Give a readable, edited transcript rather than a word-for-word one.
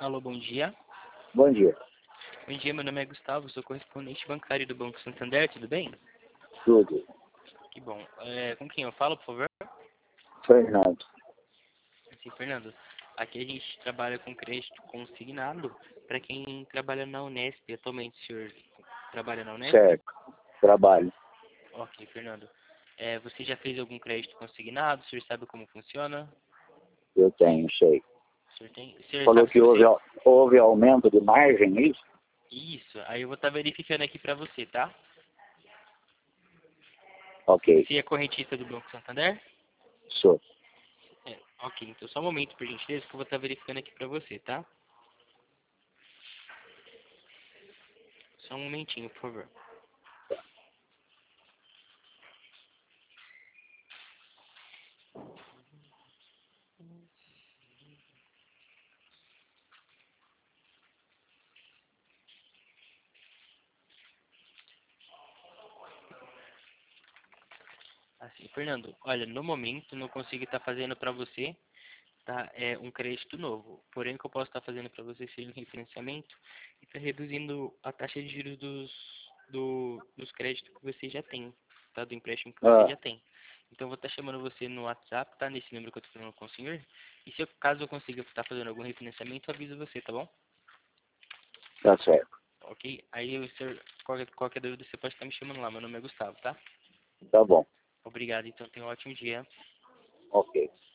Alô, bom dia. Bom dia. Bom dia, meu nome é Gustavo, sou correspondente bancário do Banco Santander, tudo bem? Tudo. Que bom. Com quem eu falo, por favor? Fernando. Sim, Fernando. Aqui a gente trabalha com crédito consignado para quem trabalha na Unesp. Atualmente o senhor trabalha na Unesp? Certo. Trabalho. Ok, Fernando. Você já fez algum crédito consignado? O senhor sabe como funciona? Eu tenho, sei. O senhor tem? O senhor Falou sabe que se você... houve aumento de margem, é isso? Isso, aí eu vou estar verificando aqui para você, tá? Ok. Você é correntista do Banco Santander? Sou. Ok, então só um momento, por gentileza, que eu vou estar verificando aqui pra você, tá? Só um momentinho, por favor. Assim, Fernando, olha, no momento não consigo estar fazendo pra você, tá? Um crédito novo. Porém, o que eu posso estar fazendo pra você seria um refinanciamento e tá reduzindo a taxa de juros dos créditos que você já tem, tá? Do empréstimo que você Ah, já tem. Então, eu vou estar chamando você no WhatsApp, tá? Nesse número que eu tô falando com o senhor. E se caso eu consiga estar fazendo algum refinanciamento, eu aviso você, tá bom? tá certo. Ok? Aí, o senhor, qualquer dúvida, você pode estar me chamando lá. Meu nome é Gustavo, tá? Tá bom. Obrigado, então tenha um ótimo dia. Ok.